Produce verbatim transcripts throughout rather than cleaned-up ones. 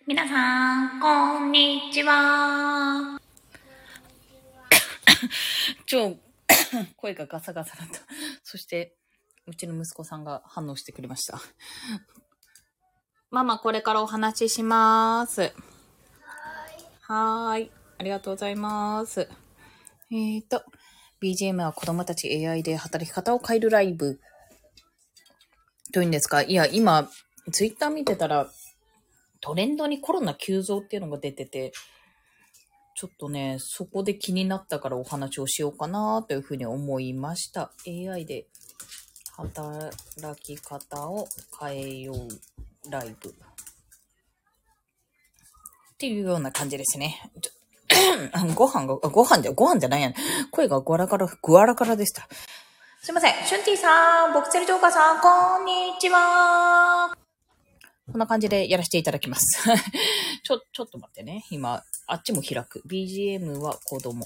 皆さん、こんにちは。ちょ、声がガサガサだった。そして、うちの息子さんが反応してくれました。ママ、これからお話しします。はーい。ありがとうございます。えーと、ビージーエム は子供たち エーアイ で働き方を変えるライブ。というんですか？いや、今、ツイッター見てたら、トレンドにコロナ急増っていうのが出てて、ちょっとね、そこで気になったからお話をしようかなというふうに思いました。エーアイ で働き方を変えようライブ。っていうような感じですね。ご飯が、ご飯じゃ、ご飯じゃないやん。声がゴラガラ、グワラガラでした。すいません。シュンティさん、ボクセルジョーカーさん、こんにちは。こんな感じでやらせていただきます。ちょ、ちょっと待ってね。今、あっちも開く。ビージーエム は子供。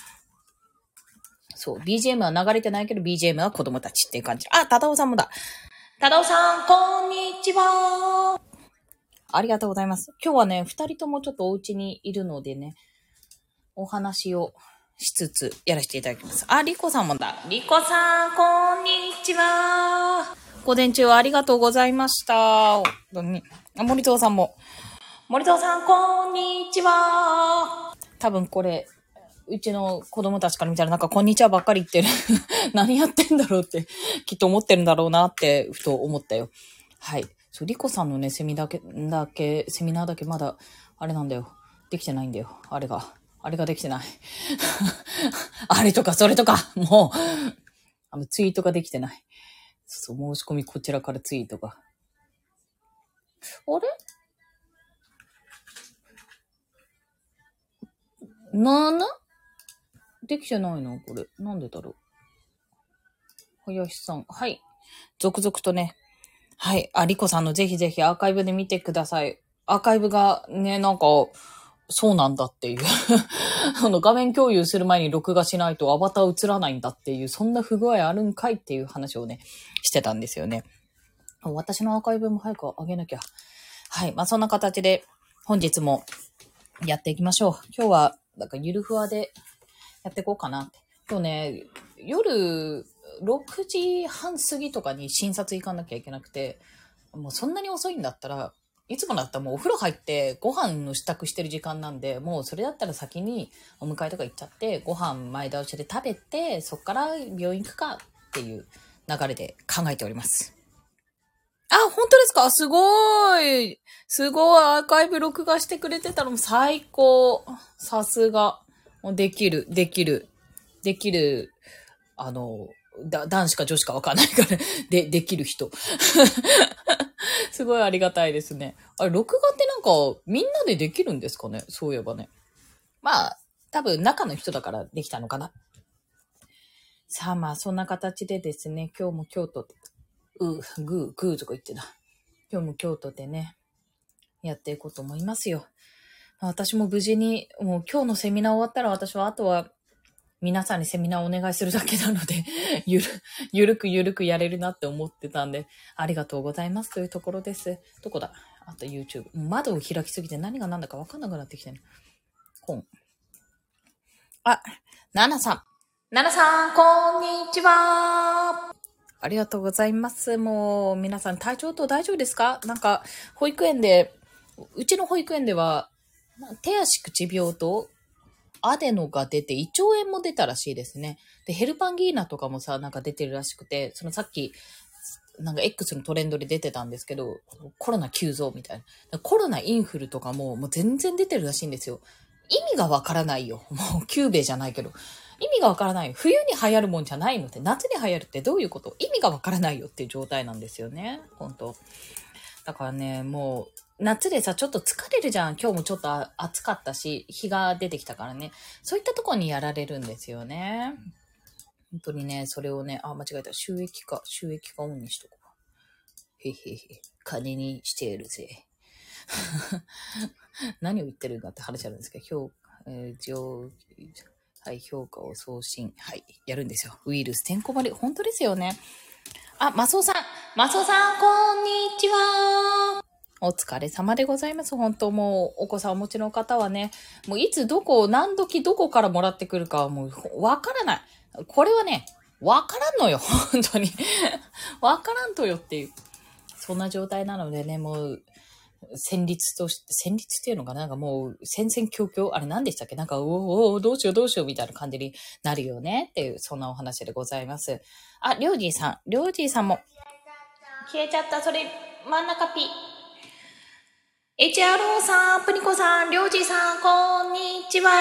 そう。ビージーエム は流れてないけど、ビージーエム は子供たちっていう感じ。あ、タダオさんもだ。タダオさん、こんにちは。ありがとうございます。今日はね、二人ともちょっとお家にいるのでね、お話をしつつやらせていただきます。あ、リコさんもだ。リコさん、こんにちは。午前中はありがとうございました。森藤さんも。森藤さん、こんにちは。多分これ、うちの子供たちから見たらなんかこんにちはばっかり言ってる。何やってんだろうって、きっと思ってるんだろうなって、ふと思ったよ。はい。そう、リコさんのね、セミだけ、だけ、セミナーだけまだ、あれなんだよ。できてないんだよ。あれが。あれができてない。あれとかそれとか、もう、あの、ツイートができてない。そう、申し込みこちらからツイートが。あれななできてないのこれ。なんでだろう。林さん。はい。続々とね。はい。あ、リコさんのぜひぜひアーカイブで見てください。アーカイブがね、なんか、そうなんだっていう。あの、画面共有する前に録画しないとアバター映らないんだっていう、そんな不具合あるんかいっていう話をね、してたんですよね。私のアーカイブも早く上げなきゃ。はい。まあ、そんな形で本日もやっていきましょう。今日は、なんかゆるふわでやっていこうかなって。今日ね、夜ろくじはん過ぎとかに診察行かなきゃいけなくて、もうそんなに遅いんだったら、いつもだったらもうお風呂入ってご飯の支度してる時間なんで、もうそれだったら先にお迎えとか行っちゃって、ご飯前倒しで食べて、そっから病院行くかっていう流れで考えております。あ、本当ですか？すごい。すごい。アーカイブ録画してくれてたのも最高。さすが。できる、できる、できる、あの、だ、男子か女子かわかんないから、で、できる人。すごいありがたいですね。あれ、録画ってなんか、みんなでできるんですかね？そういえばね。まあ、多分中の人だからできたのかな。さあまあ、そんな形でですね、今日も京都、う、ぐー、ぐーとか言ってた。今日も京都でね、やっていこうと思いますよ。私も無事に、もう今日のセミナー終わったら私はあとは皆さんにセミナーをお願いするだけなので、ゆる、ゆるくゆるくやれるなって思ってたんで、ありがとうございますというところです。どこだ？あと YouTube。窓を開きすぎて何が何だか分かんなくなってきてる。本。あ、ナナさん。ナナさん、こんにちは。ありがとうございます。もう、皆さん体調と大丈夫ですか？なんか、保育園で、うちの保育園では、手足口病とアデノが出て、胃腸炎も出たらしいですね。で、ヘルパンギーナとかもさ、なんか出てるらしくて、そのさっき、なんか X のトレンドで出てたんですけど、コロナ急増みたいな。コロナインフルとかも、もう全然出てるらしいんですよ。意味がわからないよ。もう、キューベじゃないけど。意味がわからない。冬に流行るもんじゃないのって、夏に流行るってどういうこと？意味がわからないよっていう状態なんですよね。本当だからね、もう、夏でさ、ちょっと疲れるじゃん。今日もちょっと暑かったし、日が出てきたからね。そういったところにやられるんですよね。本当にね、それをね、あ、間違えた。収益化、収益化オンにしとこう。へへへ。金にしてやるぜ。何を言ってるんだって話あるんですけど、評価、えー、上、はい、評価を送信。はい、やるんですよ。ウイルス、てんこ盛り。本当ですよね。あ、マスオさん。マスオさん、こんにちは。 お疲れ様でございます。本当もう、お子さんお持ちの方はね、もういつどこ、何時どこからもらってくるかはもうわからない。これはね、わからんのよ。本当に。わからんとよっていう。そんな状態なのでね、もう、戦慄とし、戦慄っていうのかななんかもう、戦々恐々あれ何でしたっけなんか、おーおーどうしようどうしようみたいな感じになるよねっていう、そんなお話でございます。あ、りょうじいさん。りょうじいさんも。消えちゃった。それ、真ん中ピ。エイチアールオー さん、プニコさん、りょうじいさん、こんにちは。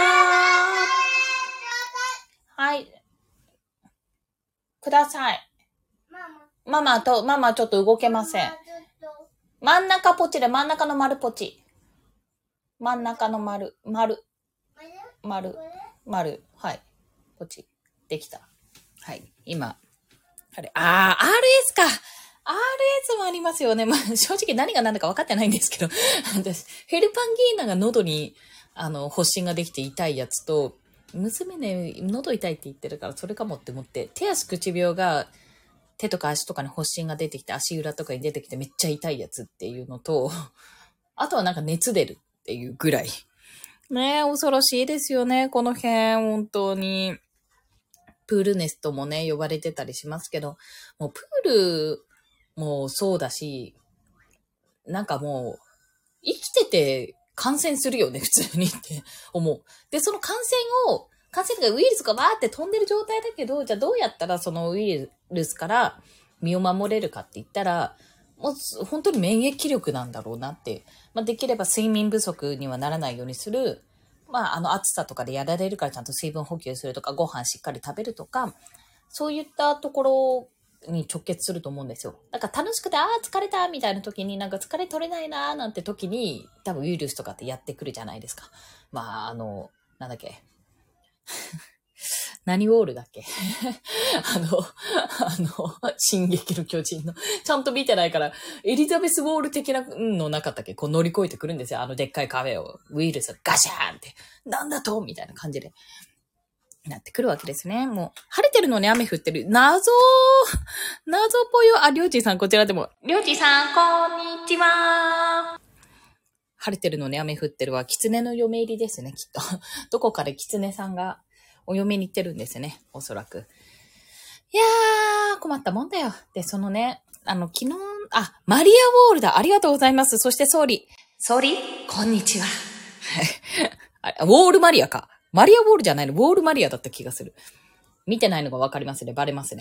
はい。ください。ママと、ママちょっと動けません。真ん中ポチで、真ん中の丸ポチ。真ん中の丸、丸。丸、丸。はい。ポチ。できた。はい。今。あれ、あー、アールエス か。アールエス もありますよね。まあ、正直何が何だか分かってないんですけど。私、ヘルパンギーナが喉に、あの、発疹ができて痛いやつと、娘ね、喉痛いって言ってるから、それかもって思って、手足口病が、手とか足とかに発疹が出てきて、足裏とかに出てきてめっちゃ痛いやつっていうのと、あとはなんか熱出るっていうぐらい。ねえ、恐ろしいですよね、この辺、本当に。プールネストもね、呼ばれてたりしますけど、もうプールもそうだし、なんかもう、生きてて感染するよね、普通にって思う。で、その感染を、感染がウイルスがバーって飛んでる状態だけど、じゃあどうやったらそのウイルスから身を守れるかって言ったら、もう本当に免疫力なんだろうなって。まあ、できれば睡眠不足にはならないようにする。まあ、あの暑さとかでやられるからちゃんと水分補給するとか、ご飯しっかり食べるとか、そういったところに直結すると思うんですよ。だから楽しくて、あー疲れたみたいな時になんか疲れ取れないなーなんて時に多分ウイルスとかってやってくるじゃないですか。まあ、あの、なんだっけ。何ウォールだっけあの、あの、進撃の巨人の。ちゃんと見てないから、エリザベスウォール的なのなかったっけこう乗り越えてくるんですよ。あのでっかい壁を。ウイルスがガシャーンって。なんだとみたいな感じで。なってくるわけですね。もう、晴れてるのに雨降ってる。謎謎ぽよ。あ、りょうちーさんこちらでも。りょうちーさん、こんにちは。晴れてるのに雨降ってるは、狐の嫁入りですね、きっと。どこかで狐さんがお嫁に行ってるんですね、おそらく。いやー、困ったもんだよ。で、そのね、あの、昨日、あ、マリアウォールだ。ありがとうございます。そして総理。総理、こんにちは。はい。ウォールマリアか。マリアウォールじゃないの、ウォールマリアだった気がする。見てないのがわかりますね。バレますね。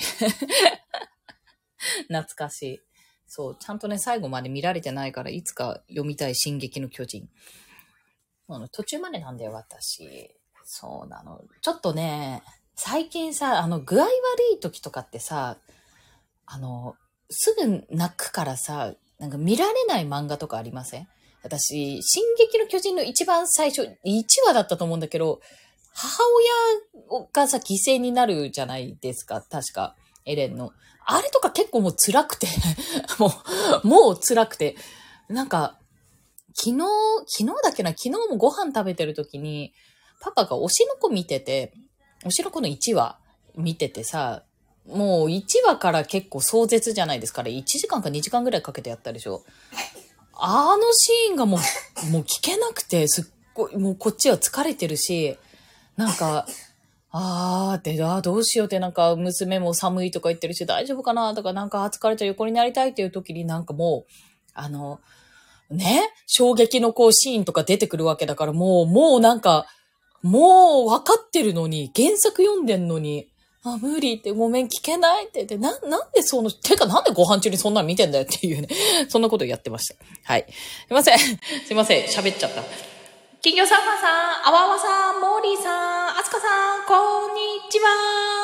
懐かしい。そう、ちゃんとね、最後まで見られてないから、いつか読みたい進撃の巨人。あの途中までなんだよ、私。そうなの。ちょっとね、最近さ、あの、具合悪い時とかってさ、あの、すぐ泣くからさ、なんか見られない漫画とかありません？私、進撃の巨人の一番最初、いちわだったと思うんだけど、母親がさ、犠牲になるじゃないですか、確か、エレンの。あれとか結構もう辛くて、もう、もう辛くて、なんか、昨日、昨日だっけな、昨日もご飯食べてる時に、パパが推しの子見てて、推しの子のいちわ見ててさ、もういちわから結構壮絶じゃないですか。いちじかんかにじかんぐらいかけてやったでしょ。あのシーンがもう、もう聞けなくて、すっごい、もうこっちは疲れてるし、なんか、あーって、あーどうしようって、なんか娘も寒いとか言ってるし、大丈夫かなとか、なんか疲れて横になりたいっていう時になんかもう、あの、ね、衝撃のこうシーンとか出てくるわけだから、もう、もうなんか、もう分かってるのに、原作読んでんのに、あ、無理って、ごめん、聞けないって言って、な、なんでその、てかなんでご飯中にそんなの見てんだよっていうね、そんなことやってました。はい。すいません。すいません。喋っちゃった。金魚サーファーさん、あわわさん、モーリーさん、あつかさん、こんにちは。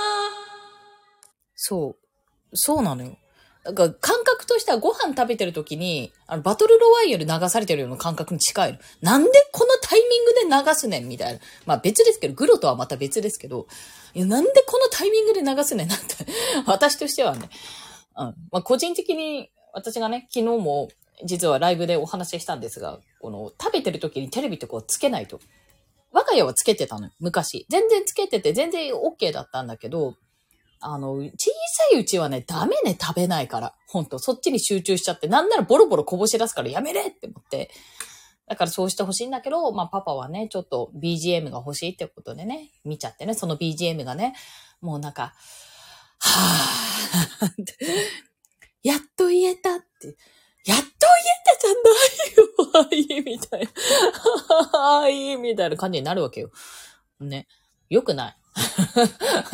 そう。そうなのよ。なんか感覚としてはご飯食べてる時に、あの、バトルロワイヤル流されてるような感覚に近いの。なんでこのタイミングで流すねんみたいな。まあ別ですけど、グロとはまた別ですけど、いやなんでこのタイミングで流すねんなんて、私としてはね、うん、まあ個人的に、私がね、昨日も実はライブでお話ししたんですが、この食べてる時にテレビとかをつけないと。我が家はつけてたのよ、昔。全然つけてて全然 OK だったんだけど、あの、小ゃいうちはね、ダメね、食べないから。ほんと、そっちに集中しちゃって、なんならボロボロこぼし出すからやめれって思って。だからそうしてほしいんだけど、まあパパはね、ちょっと ビージーエム が欲しいってことでね、見ちゃってね、その ビージーエム がね、もうなんか、はぁ、やっと言えたって、やっと言えたじゃないよ、はい、みたいな。はい、みたいな感じになるわけよ。ね。よくない。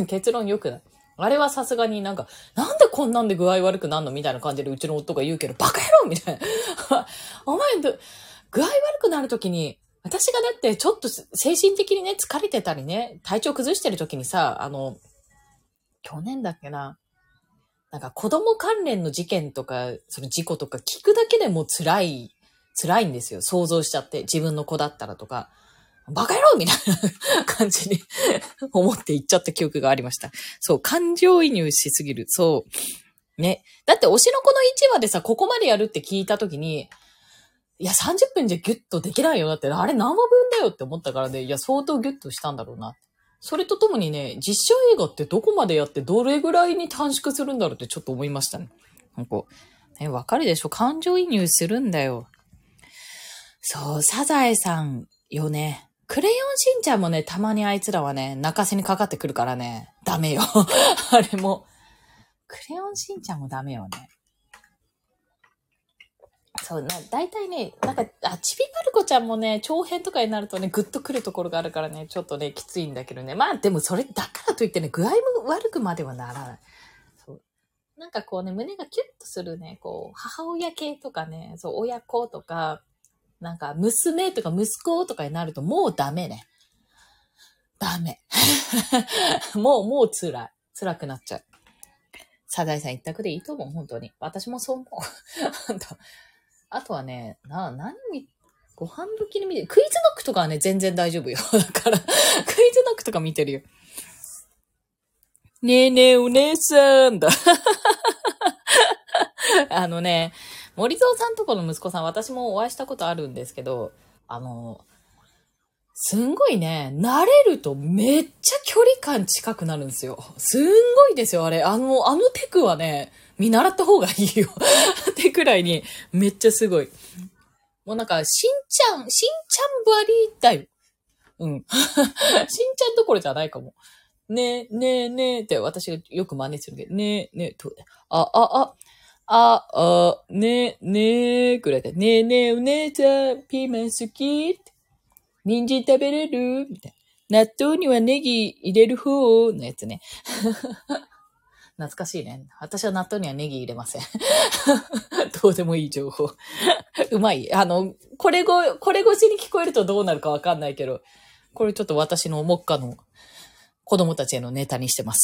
結論よくない。あれはさすがになんか、なんでこんなんで具合悪くなんのみたいな感じでうちの夫が言うけど、バカ野郎みたいな。お前、具合悪くなるときに、私がだってちょっと精神的にね、疲れてたりね、体調崩してるときにさ、あの、去年だっけな、なんか子供関連の事件とか、その事故とか聞くだけでも辛い、辛いんですよ。想像しちゃって。自分の子だったらとか。バカ野郎みたいな感じに思って言っちゃった記憶がありました。そう、感情移入しすぎる。そう。ね。だって推しの子のいちわでさ、ここまでやるって聞いたときに、いや、さんじゅっぷんじゃギュッとできないよ。だって、あれ何話分だよって思ったからね、いや、相当ギュッとしたんだろうな。それとともにね、実写映画ってどこまでやってどれぐらいに短縮するんだろうってちょっと思いましたね。なんか、ね、わかるでしょ？感情移入するんだよ。そう、サザエさんよね。クレヨンしんちゃんもね、たまにあいつらはね、泣かせにかかってくるからね、ダメよ。あれも。クレヨンしんちゃんもダメよね。そうな、だいたいね、なんか、あ、ちびまる子ちゃんもね、長編とかになるとね、ぐっとくるところがあるからね、ちょっとね、きついんだけどね。まあ、でもそれ、だからといってね、具合も悪くまではならない。そう。なんかこうね、胸がキュッとするね、こう、母親系とかね、そう、親子とか、なんか、娘とか息子とかになると、もうダメね。ダメ。もう、もう辛い。辛くなっちゃう。サザエさん一択でいいと思う、本当に。私もそう思う。あとはね、な、何見、ご飯時に見てる。クイズノックとかはね、全然大丈夫よ。だから、クイズノックとか見てるよ。ねえねえお姉さんだ。あのね、森蔵さんとこの息子さん、私もお会いしたことあるんですけど、あの、すんごいね、慣れるとめっちゃ距離感近くなるんですよ。すんごいですよ、あれ。あの、あのテクはね、見習った方がいいよ。ってくらいに、めっちゃすごい。もうなんか、しんちゃん、しんちゃんばりだよ。うん。しんちゃんどころじゃないかも。ねえ、ねえ、ねえって私がよく真似するけど、ねえ、ねえ、と、あ、あ、あ、あ、あ、ねえ、ねえ、くらいで、ねえねえ、お姉ちゃん、ピーマン好き？人参食べれる？みたいな。納豆にはネギ入れる方のやつね。懐かしいね。私は納豆にはネギ入れません。どうでもいい情報。うまい。あの、これご、これ越しに聞こえるとどうなるかわかんないけど、これちょっと私の目下の子供たちへのネタにしてます。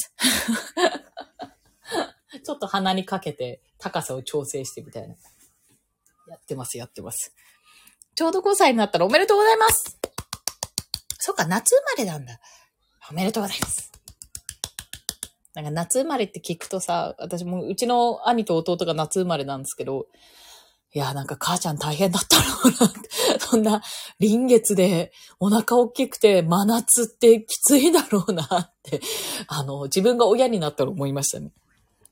ちょっと鼻にかけて高さを調整してみたいな。やってます、やってます。ちょうどごさいになったらおめでとうございます。そっか、夏生まれなんだ。おめでとうございます。なんか夏生まれって聞くとさ、私もうちの兄と弟が夏生まれなんですけど、いや、なんか母ちゃん大変だったろうなって。そんな臨月でお腹大きくて真夏ってきついだろうなって、あの、自分が親になったら思いましたね。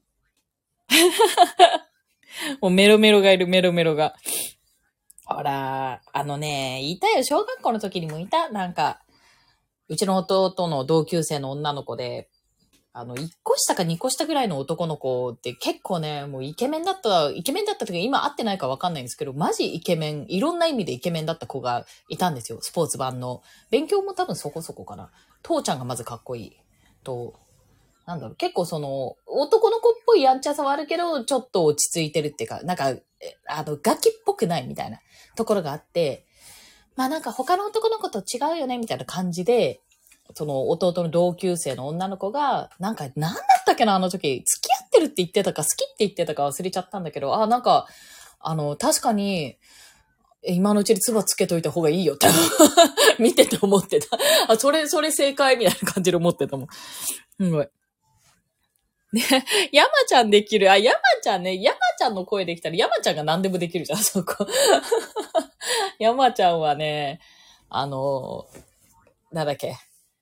もうメロメロがいる、メロメロが。ほら、あのね、いたよ、小学校の時にもいた。なんか、うちの弟の同級生の女の子で、あの、いっこ下かにこ下ぐらいの男の子って結構ね、もうイケメンだった、イケメンだった時今会ってないかわかんないんですけど、マジイケメン、いろんな意味でイケメンだった子がいたんですよ。スポーツ版の。勉強も多分そこそこかな。父ちゃんがまずかっこいい。と、なんだろう、結構その、男の子っぽいやんちゃさはあるけど、ちょっと落ち着いてるっていうか、なんか、あの、ガキっぽくないみたいなところがあって、まあなんか他の男の子と違うよねみたいな感じで、その弟の同級生の女の子が、なんか、なんだったっけな、あの時、付き合ってるって言ってたか、好きって言ってたか忘れちゃったんだけど、あ、なんか、あの、確かに、今のうちに唾つけといた方がいいよって、見てて思ってた。あ、それ、それ正解みたいな感じで思ってたもん。すごい。ね、山ちゃんできる。あ、山ちゃんね、山ちゃんの声できたら、山ちゃんが何でもできるじゃん、そこ。山ちゃんはね、あの、なんだっけ。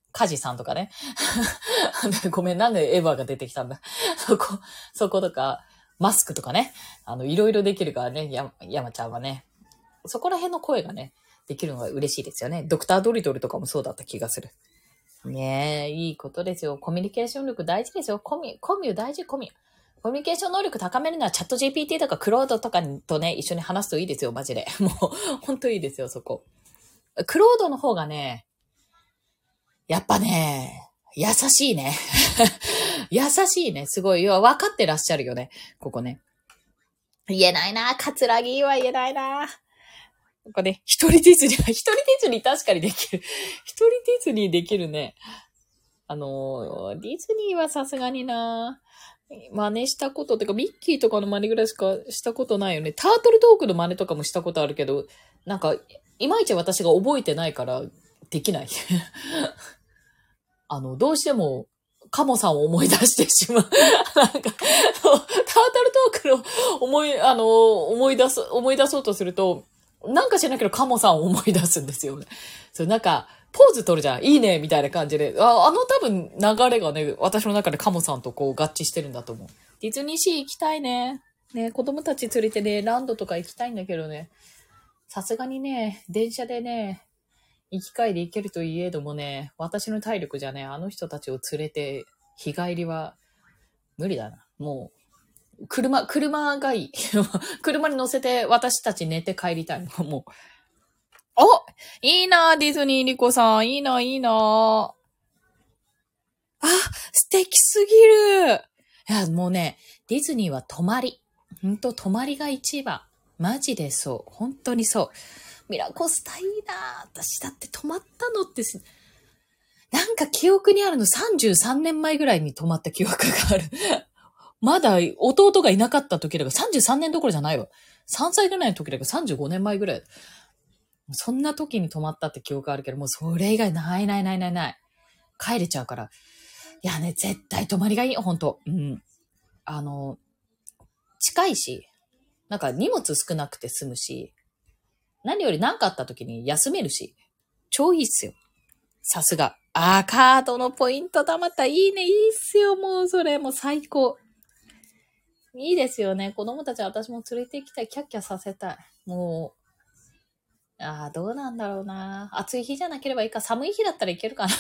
カジさんとかね。ごめん、なんでエヴァが出てきたんだ。そこ、そことか、マスクとかね。あの、いろいろできるからね、や、山ちゃんはね。そこら辺の声がね、できるのが嬉しいですよね。ドクタードリトルとかもそうだった気がする。ねえ、いいことですよ。コミュニケーション力大事ですよ。コミュ、コミュ大事、コミュ。コミュニケーション能力高めるのはチャット ジーピーティー とかクロードとかとね、一緒に話すといいですよ、マジで。もう、ほんといいですよ、そこ。クロードの方がね、やっぱね、優しいね。優しいね。すごい。分かってらっしゃるよね。ここね。言えないな。カツラギは言えないな。ここね、一人ディズニー、一人ディズニー確かにできる。一人ディズニーできるね。あの、ディズニーはさすがにな。真似したことってか、ミッキーとかの真似ぐらいしかしたことないよね。タートルトークの真似とかもしたことあるけど、なんか、いまいち私が覚えてないから、できない。あの、どうしても、カモさんを思い出してしまう。なんか、タートルトークの思い、あの、思い出す、思い出そうとすると、なんか知らないけどカモさんを思い出すんですよね。そう、なんか、ポーズ取るじゃん。いいねみたいな感じで。あ、あの多分流れがね、私の中でカモさんとこう合致してるんだと思う。ディズニーシー行きたいね。ね、子供たち連れてね、ランドとか行きたいんだけどね。さすがにね、電車でね、行き帰り行けるといえどもね、私の体力じゃね、あの人たちを連れて日帰りは無理だな。もう、車、車がいい。車に乗せて私たち寝て帰りたい。もう。お、いいなディズニーリコさん。いいな、いいなあ、素敵すぎる。いや、もうね、ディズニーは泊まり。ほんと泊まりが一番。マジでそう。本当にそう。ミラコスタいいな私だって泊まったのってす、なんか記憶にあるのさんじゅうさんねんまえぐらいに泊まった記憶がある。まだ弟がいなかった時だからさんじゅうさんねんどころじゃないわ。さんさいぐらいの時だからさんじゅうごねんまえぐらい。そんな時に泊まったって記憶あるけど、もうそれ以外ないないないないない。帰れちゃうから。いやね、絶対泊まりがいいよ、ほんと。うん。あの、近いし、なんか荷物少なくて済むし、何より何かあった時に休めるし、超いいっすよ。さすが。あー、カードのポイント貯まった。いいね、いいっすよ、もうそれ、もう最高。いいですよね。子供たちは私も連れて行きたい。キャッキャさせたい。もう、ああ、どうなんだろうな。暑い日じゃなければいいか。寒い日だったらいけるかな。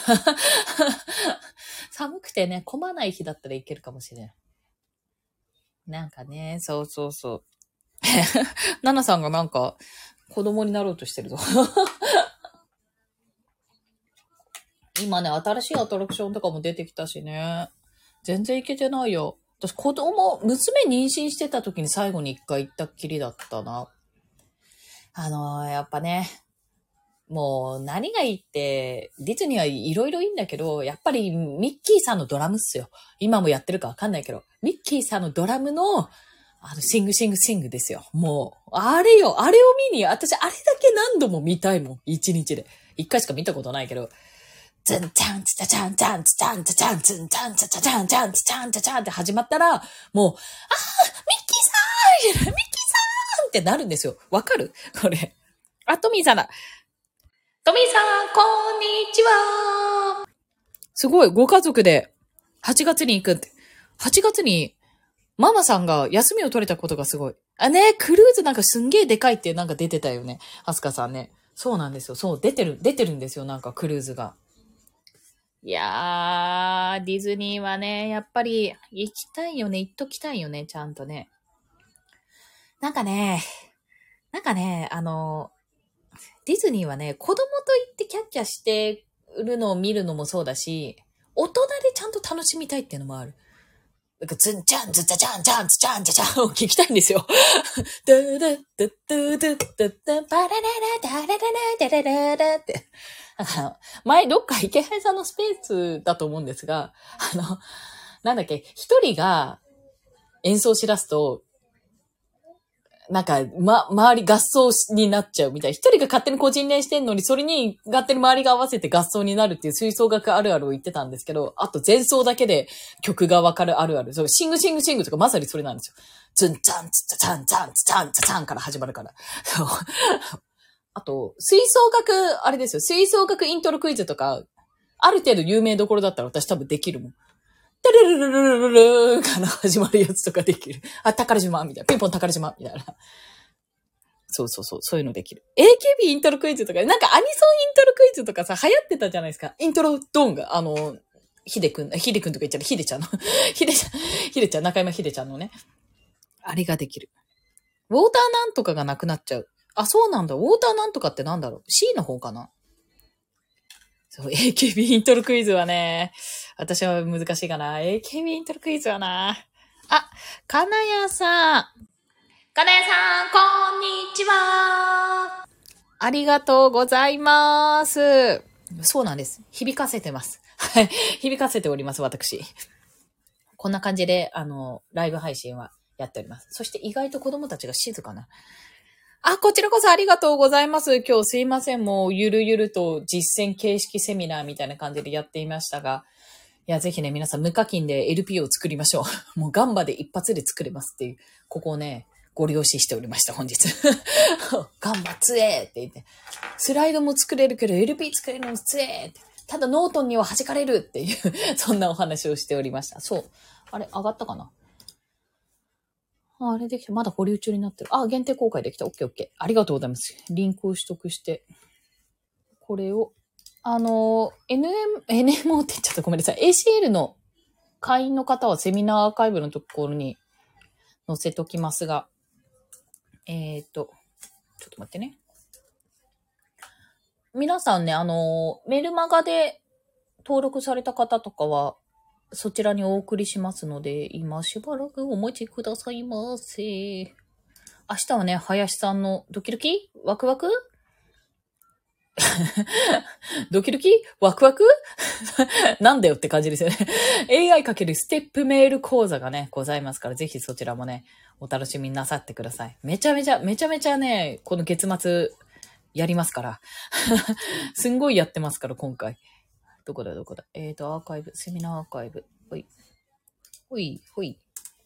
寒くてね、混まない日だったらいけるかもしれない。なんかね、そうそうそう。ナナさんがなんか、子供になろうとしてるぞ。今ね、新しいアトラクションとかも出てきたしね。全然行けてないよ。私、子供、娘妊娠してた時に最後に一回行ったっきりだったな。あのー、やっぱね、もう何がいいって、ディズニーはいろいろいいんだけど、やっぱりミッキーさんのドラムっすよ。今もやってるかわかんないけど、ミッキーさんのドラムの、あの、シングシングシングですよ。もう、あれよ、あれを見に、私あれだけ何度も見たいもん。一日で。一回しか見たことないけど、ズンチャンツチャチャンチャンツチャンツチャンツンチャンツチャチャンチャンツチャンツチャンって始まったら、もう、あー、ミッキーさんミッキーさんってなるんですよ。わかるこれ。あ、トミーさんだ。トミーさん、こんにちは。すごい、ご家族ではちがつに行くって。はちがつにママさんが休みを取れたことがすごい。あ、ね、クルーズなんかすんげーでかいってなんか出てたよね。アスカさんね。そうなんですよ。そう、出てる、出てるんですよ。なんかクルーズが。いやー、ディズニーはね、やっぱり行きたいよね。行っときたいよね。ちゃんとね。なんかね、なんかね、あの、ディズニーはね、子供と行ってキャッキャしてるのを見るのもそうだし、大人でちゃんと楽しみたいっていうのもある。なんかズンチャンズチャチャンチャンツチャンチャチャンを聞きたいんですよ。ドゥドゥドゥドゥドゥドゥドゥパラララダラララダラララって。前どっか池原さんのスペースだと思うんですが、あの、なんだっけ、一人が演奏しだすと、なんか、ま、周り合奏になっちゃうみたい。一人が勝手に個人練してんのに、それに勝手に周りが合わせて合奏になるっていう吹奏楽あるあるを言ってたんですけど、あと前奏だけで曲がわかるあるある。そう、シングシングシングとかまさにそれなんですよ。ズンチャンツチャンチャンツチャンツチャンから始まるから。そう。あと、吹奏楽、あれですよ。吹奏楽イントロクイズとか、 ある程度有名どころだったら私多分できるもん。テルルルルルルルーから始まるやつとかできる。あ、宝島みたいな。ピンポン宝島みたいな。そうそうそう。そういうのできる。エーケービー イントロクイズとか、なんかアニソンイントロクイズとかさ、流行ってたじゃないですか。イントロドンが、あの、ヒデくん、ヒデくんとか言っちゃう、ヒデちゃんの。ヒデちゃん、ヒデちゃん、中山ヒデちゃんのね。あれができる。ウォーターなんとかがなくなっちゃう。あ、そうなんだ。ウォーターなんとかってなんだろう。C の方かな。そう、エーケービー イントロクイズはね、私は難しいかな。エーケービー イントロクイズはな。あ、金谷さん。金谷さん、こんにちは。ありがとうございます。そうなんです。響かせてます。はい。響かせております、私。こんな感じで、あの、ライブ配信はやっております。そして意外と子供たちが静かな。あ、こちらこそありがとうございます。今日すいません。もうゆるゆると実践形式セミナーみたいな感じでやっていましたが、いや、ぜひね、皆さん無課金で エルピー を作りましょう。もうガンバで一発で作れますっていう、ここをね、ご了承しておりました、本日。ガンバつえーって言って、スライドも作れるけど エルピー 作れるのつえーって、ただノートには弾かれるっていう、そんなお話をしておりました。そう。あれ、上がったかな？ああれできた。まだ保留中になってる。あ、限定公開できた。オッケーオッケー。ありがとうございます。リンクを取得して、これを、あの、エヌエム、エヌエムオー って言っちゃった。ごめんなさい。エーシーエル の会員の方はセミナーアーカイブのところに載せときますが、えっと、ちょっと待ってね。皆さんね、あの、メルマガで登録された方とかは、そちらにお送りしますので、今しばらくお待ちくださいませ。明日はね、林さんのドキドキワクワクドキドキワクワクなんだよって感じですよね。エーアイ かけるステップメール講座がね、ございますから、ぜひそちらもね、お楽しみになさってください。めちゃめちゃ、めちゃめちゃね、この月末、やりますから。すんごいやってますから、今回。どこだどこだ。えーと、アーカイブ、セミナーアーカイブ。ほい。ほい、ほい。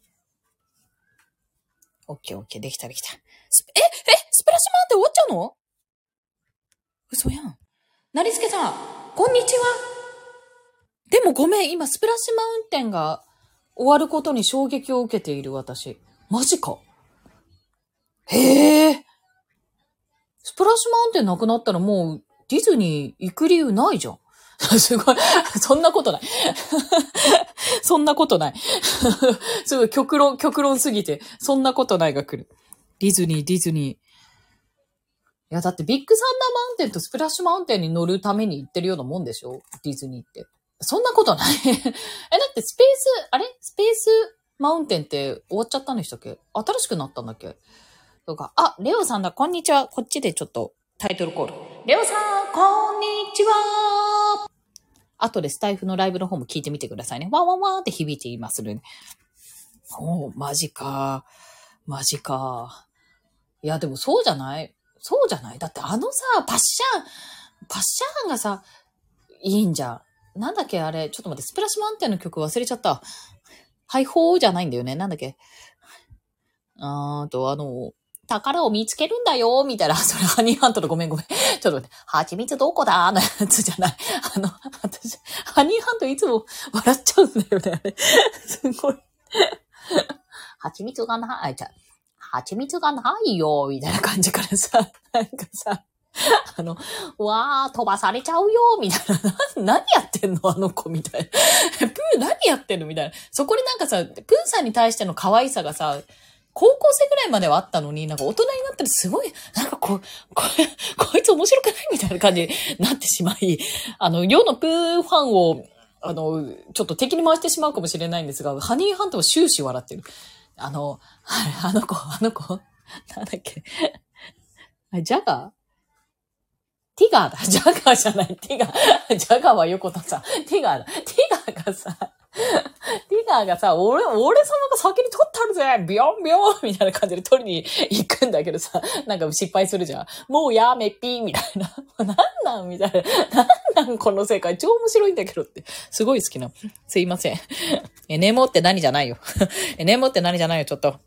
オッケーオッケー、できたできた。え、え、スプラッシュマウンテン終わっちゃうの？嘘やん。なりすけさん、こんにちは。でもごめん、今スプラッシュマウンテンが終わることに衝撃を受けている私。マジか。へえ。スプラッシュマウンテンなくなったらもうディズニー行く理由ないじゃん。すごい。そんなことない。そんなことない。すごい極論、極論すぎて、そんなことないが来る。ディズニー、ディズニー。いや、だってビッグサンダーマウンテンとスプラッシュマウンテンに乗るために行ってるようなもんでしょ？ディズニーって。そんなことない。え、だってスペース、あれスペースマウンテンって終わっちゃったんでしたっけ？新しくなったんだっけ？とか、あ、レオさんだ、こんにちは。こっちでちょっとタイトルコール。レオさん、こんにちは。後でスタイフのライブの方も聞いてみてくださいね。ワンワンワンって響いていますね。おー、マジか。マジか。いや、でもそうじゃないそうじゃないだってあのさ、パッシャン、パッシャンがさ、いいんじゃん。なんだっけあれ、ちょっと待って、スプラッシュマウンテンの曲忘れちゃった。ハイホーじゃないんだよね。なんだっけあーと、あの、宝を見つけるんだよみたいな。それ、ハニーハントのごめんごめん。ちょっと待って、蜂蜜どこだのやつじゃない。あの、私、ハニーハントいつも笑っちゃうんだよね、あれ。すごい。蜂蜜がない、じゃ蜂蜜がないよみたいな感じからさ、なんかさ、あの、わー、飛ばされちゃうよみたいな。何やってんのあの子みたいな。プー何やってんのみたいな。そこになんかさ、プーさんに対しての可愛さがさ、高校生ぐらいまではあったのに、なんか大人になったらすごい、なんかこ、こ、こいつ面白くないみたいな感じになってしまい、あの、世のプーファンを、あの、ちょっと敵に回してしまうかもしれないんですが、ハニーハントは終始笑ってる。あの、ああの子、あの子、なんだっけ。ジャガーティガーだ。ジャガーじゃない。ティガー。ジャガーは横田さん。ティガーだ。ティガーがさ、ティガーがさ、俺、俺様が先に取ったるぜビヨンビヨンみたいな感じで取りに行くんだけどさ、なんか失敗するじゃん。もうやめっぴーみたいな。なんなんみたいな。なんなんこの世界超面白いんだけどって。すごい好きな。すいません。え、ネモって何じゃないよ。え、ネモって何じゃないよ、ちょっと。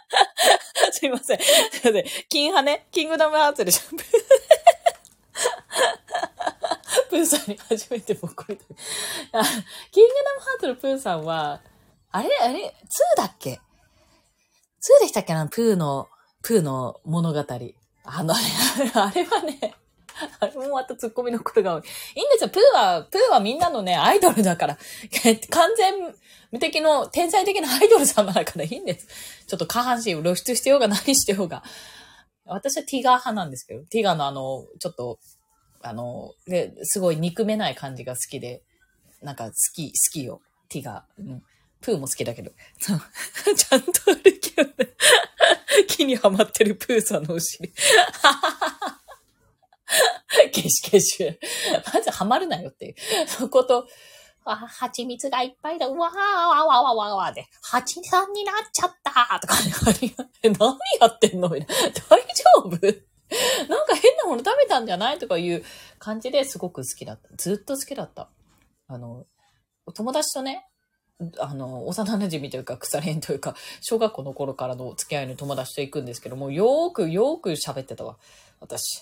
すいません。すいません。金派ね。キングダムハーツでしょ。 プーさんに初めてボッコリと。あキングダムハーツのプーさんは、あれあれ ?ツー だっけ ?ツー でしたっけなプーの、プーの物語。あのね、あれはね、あれもまたツッコミのことが多い。いいんですよ。プーは、プーはみんなのね、アイドルだから。完全無敵の天才的なアイドル様だからいいんです。ちょっと下半身を露出してようが何してようが。私はティガー派なんですけど、ティガーのあの、ちょっと、あの、で、すごい憎めない感じが好きで、なんか好き、好きよ。ティガー。うん。プーも好きだけど。そう。ちゃんと歩きよね。木にはまってるプーさんのお尻。ケシケシ。まずはまるなよっていう。そこと、あ、蜂蜜がいっぱいだ。うわーわわわわわで、蜂さんになっちゃったとかね。何やってんの大丈夫なんか変なもの食べたんじゃないとかいう感じですごく好きだった。ずっと好きだった。あの、友達とね、あの、幼馴染というか腐れ縁というか、小学校の頃からの付き合いの友達と行くんですけども、よーくよーく喋ってたわ。私。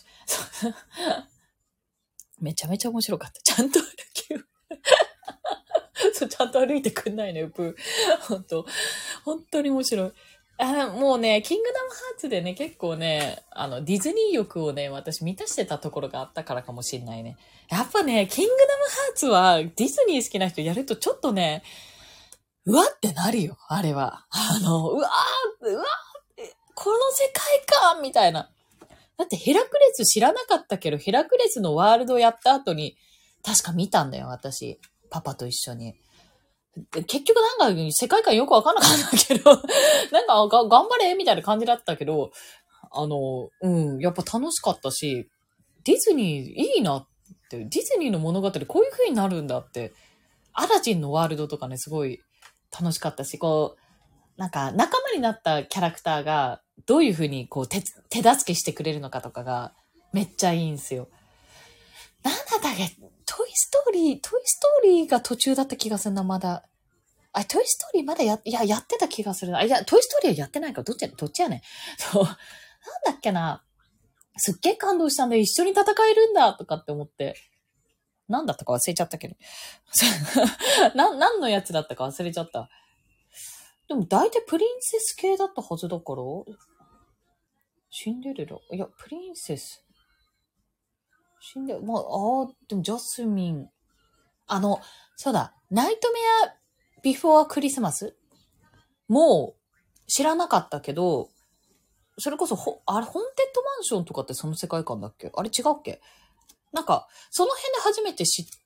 めちゃめちゃ面白かった。ちゃんと歩きよ。そう、ちゃんと歩いてくんないのよ、プー。ほんと。本当に面白い。あもうね、キングダムハーツでね、結構ね、あの、ディズニー欲をね、私満たしてたところがあったからかもしんないね。やっぱね、キングダムハーツはディズニー好きな人やるとちょっとね、うわってなるよ、あれは。あの、うわー、うわー、この世界観みたいな。だってヘラクレス知らなかったけど、ヘラクレスのワールドやった後に、確か見たんだよ、私。パパと一緒に。結局なんか世界観よくわかんなかったけど、なんかが頑張れみたいな感じだったけど、あの、うん、やっぱ楽しかったし、ディズニーいいなって、ディズニーの物語こういう風になるんだって、アラジンのワールドとかね、すごい楽しかったし、こう、なんか仲間になったキャラクターがどういう風にこう手、手助けしてくれるのかとかがめっちゃいいんすよ。なんだったっけトイストーリー、トイストーリーが途中だった気がするな、まだ。あ、トイストーリーまだや、いや、やってた気がするな。いや、トイストーリーはやってないから、どっちや、どっちやねん。そう。なんだっけな。すっげえ感動したんで、一緒に戦えるんだとかって思って。なんだったか忘れちゃったけど。な、何のやつだったか忘れちゃった。でも大体プリンセス系だったはずだから。シンデレラ。いや、プリンセス。シンデレラ。まあ、あー、でもジャスミン。あの、そうだ。ナイトメアビフォークリスマスもう知らなかったけど、それこそほ、あれ、ホーンテッドマンションとかってその世界観だっけあれ違うっけなんか、その辺で初めて知って、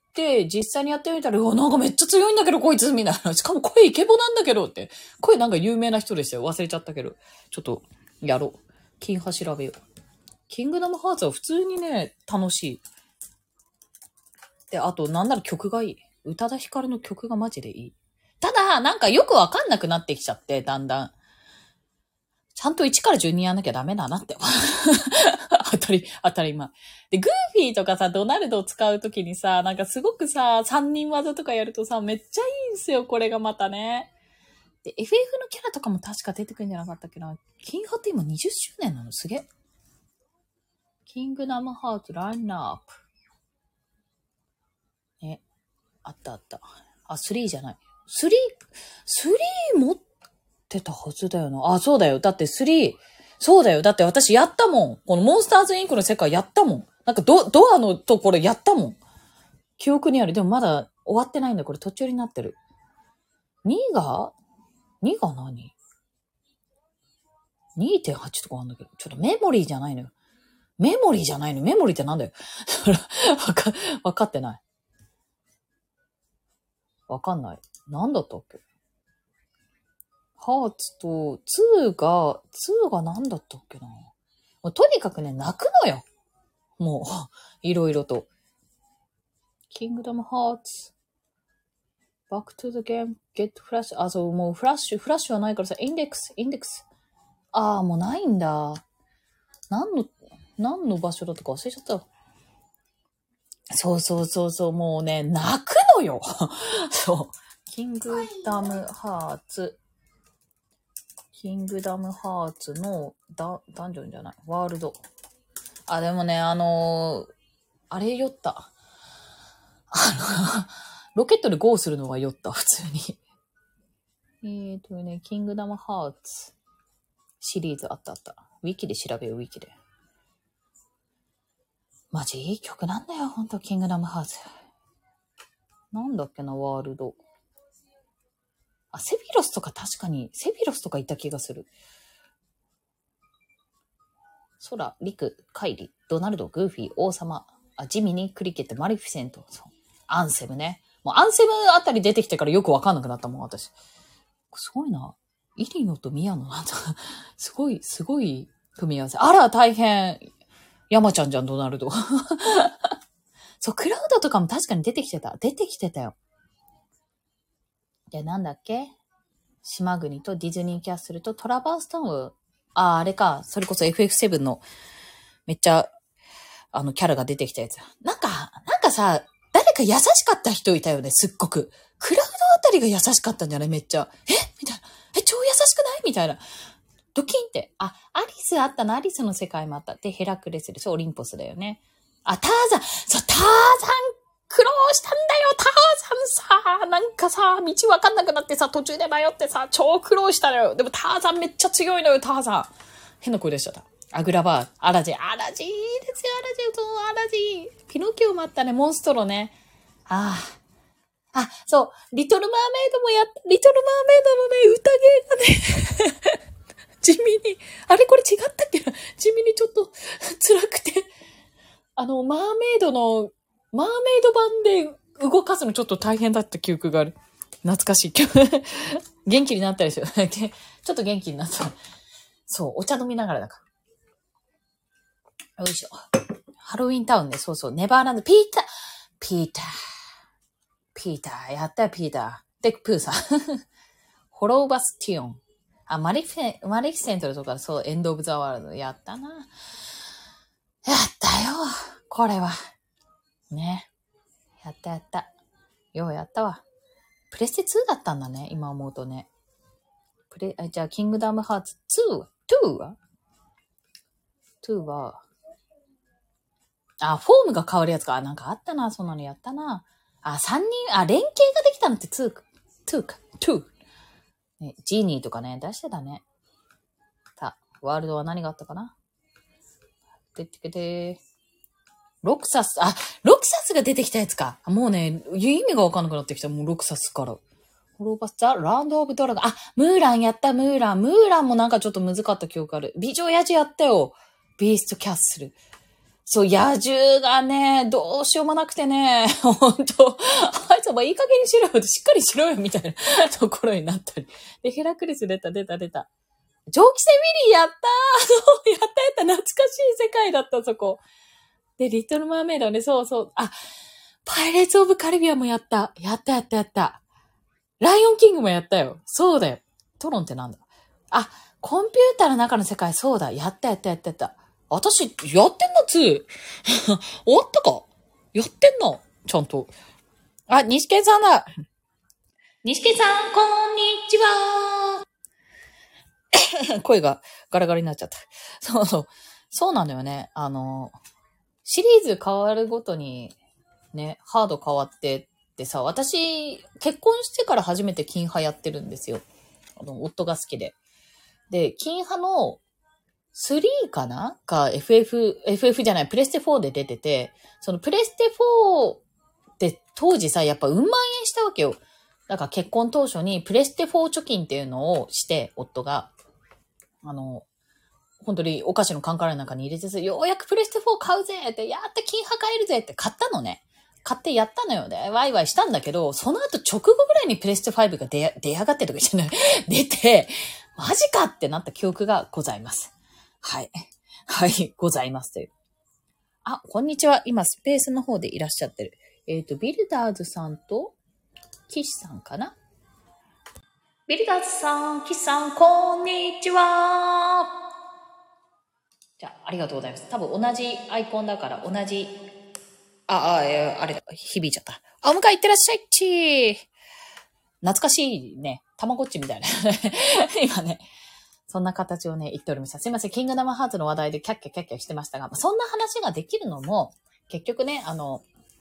実際にやってみたら、うわ、なんかめっちゃ強いんだけど、こいつ、みたいな。しかも声イケボなんだけどって。声なんか有名な人でしたよ。忘れちゃったけど。ちょっと、やろう。金波調べよう。キングダムハーツは普通にね、楽しい。で、あと、なんなら曲がいい。宇多田ヒカルの曲がマジでいい。ただ、なんかよくわかんなくなってきちゃって、だんだん。ちゃんといちからじゅうにやんなきゃダメだなって。当たり、当たり前。で、グーフィーとかさ、ドナルドを使うときにさ、なんかすごくさ、三人技とかやるとさ、めっちゃいいんすよ、これがまたね。で、エフエフ のキャラとかも確か出てくるんじゃなかったっけな。キンハって今にじゅっしゅうねんなのすげえ。キングダムハーツラインナップ。ね。あったあった。あ、スリーじゃない。スリー、スリー持ってたはずだよな。あ、そうだよ。だってスリー、そうだよ。だって私やったもん。このモンスターズインクの世界やったもん。なんかド、ドアのところやったもん。記憶にある。でもまだ終わってないんだ。これ途中になってる。にが ?に が何 にてんはち とかあるんだけど。ちょっとメモリーじゃないのよ。メモリーじゃないのメモリーってなんだよ。わか、わかってない。わかんない。なんだったっけハーツと、ツーが、ツーが何だったっけなもうとにかくね、泣くのよ。もう、いろいろと。キングダムハーツ。バックトゥザゲーム、ゲットフラッシュ。あ、そう、もうフラッシュ、フラッシュはないからさ、インデックス、インデックス。ああ、もうないんだ。何の、何の場所だったか忘れちゃった。そうそうそうそう、もうね、泣くのよ。そう。キングダムハーツ。キングダムハーツのダ、ダンジョンじゃない。ワールド。あ、でもね、あのー、あれ酔った。 あの、ロケットでゴーするのが酔った、普通に。えーとね、キングダムハーツシリーズあったあった。ウィキで調べよう、ウィキで。マジいい曲なんだよ、ほんと、キングダムハーツ。なんだっけな、ワールド。あ、セフィロスとか確かに、セフィロスとかいた気がする。ソラ、リク、カイリ、ドナルド、グーフィー、王様、あ、ジミニ、クリケット、マリフィセント、そう。アンセムね。もうアンセムあたり出てきてからよくわかんなくなったもん、私。すごいな。イリノとミヤノなんだ。すごい、すごい組み合わせ。あら、大変。山ちゃんじゃん、ドナルド。そう、クラウドとかも確かに出てきてた。出てきてたよ。で、なんだっけ？島国とディズニーキャッスルとトラバースタウン。あ、あれか。それこそ エフエフセブン のめっちゃ、あの、キャラが出てきたやつ。なんか、なんかさ、誰か優しかった人いたよね、すっごく。クラウドあたりが優しかったんじゃない？めっちゃ。えみたいな。え、超優しくないみたいな。ドキンって。あ、アリスあったな。アリスの世界もあった。で、ヘラクレスで、そう、オリンポスだよね。あ、ターザン。そう、ターザン苦労したんだよ、ターザンさ。なんかさ、道わかんなくなってさ、途中で迷ってさ、超苦労したのよ。でもターザンめっちゃ強いのよ、ターザン。変な声でした。アグラバー、アラジ、アラジいいですよ、アラジ、そう、アラジ。ピノキオもあったね、モンストロね。ああ。あ、そう、リトルマーメイドもやった、リトルマーメイドのね、歌芸がね、地味に、あれこれ違ったっけな、地味にちょっと辛くて、あの、マーメイドの、マーメイド版で動かすのちょっと大変だった記憶がある。懐かしい曲。元気になったでしょ。ちょっと元気になった。そう、お茶飲みながらだから。よいしょ。ハロウィンタウンね、そうそう、ネバーランド、ピーター、ピーター、ピーター、やったよ、ピーター。で、プーさん。ホローバスティオン。あ、マリフィ、マリフィセントとか、そう、エンドオブザワールド、やったな。やったよ、これは。ね。やったやった。ようやったわ。プレステツーだったんだね、今思うとね。プレ、あ、じゃあ、キングダムハーツツーは ?ツー は ?ツー は、あ、フォームが変わるやつか。あ、なんかあったな、そんなのやったな。あ、さんにん、あ、連携ができたのってツーか。ツーか。ツー。ね、ジーニーとかね、出してたね。さあ、ワールドは何があったかな？出てきて、ロクサス、あ、ロクサスが出てきたやつか。もうね、意味がわかんなくなってきた。もうロクサスから。ホローバス、ザ・ランド・オブ・ドラゴン。あ、ムーランやった、ムーラン。ムーランもなんかちょっと難かった記憶ある。美女野獣やったよ。ビーストキャッスル。そう、野獣がね、どうしようもなくてね、ほんと、あいつもいい加減にしろよ、しっかりしろよ、みたいなところになったり。で、ヘラクレス出た、出た、出た。蒸気船ウィリーやったーそう、やったやった、懐かしい世界だった、そこ。で、リトルマーメイドね、そうそう。あ、パイレーツ・オブ・カリビアンもやった。やった、やった、やった。ライオンキングもやったよ。そうだよ。トロンってなんだ？あ、コンピューターの中の世界、そうだ。やった、やった、やった、やった。私、やってんな、ツー。終わったか？やってんな。ちゃんと。あ、西健さんだ。西健さん、こんにちは。声がガラガラになっちゃった。そうそう。そうなのよね。あの、シリーズ変わるごとに、ね、ハード変わってってさ、私、結婚してから初めて金派やってるんですよ。あの、夫が好きで。で、金派のスリーかなか エフエフ、エフエフ じゃない、プレステフォーで出てて、そのプレステフォーって当時さ、やっぱうん万円したわけよ。だから結婚当初にプレステフォー貯金っていうのをして、夫が、あの、本当にお菓子のカンカラの中に入れてさ、ようやくプレステフォー買うぜって、やった金派買えるぜって買ったのね。買ってやったのよ。で、ワイワイしたんだけど、その後直後ぐらいにプレステファイブが出、出やがってとかじゃない、出て、マジかってなった記憶がございます。はい。はい、ございますという。あ、こんにちは。今、スペースの方でいらっしゃってる。えっと、ビルダーズさんと、キシさんかな？ビルダーズさん、キシさん、こんにちは。じゃあ、ありがとうございます。多分同じアイコンだから同じ、あ、あ、あれだ、響いちゃった。あ、お迎え行ってらっしゃいっち。懐かしいね。たまごっちみたいな。今ね、そんな形をね、言っておりました。すいません、キングダムハーツの話題でキャッキャキャッキャしてましたが、そんな話ができるのも、結局ね、あの、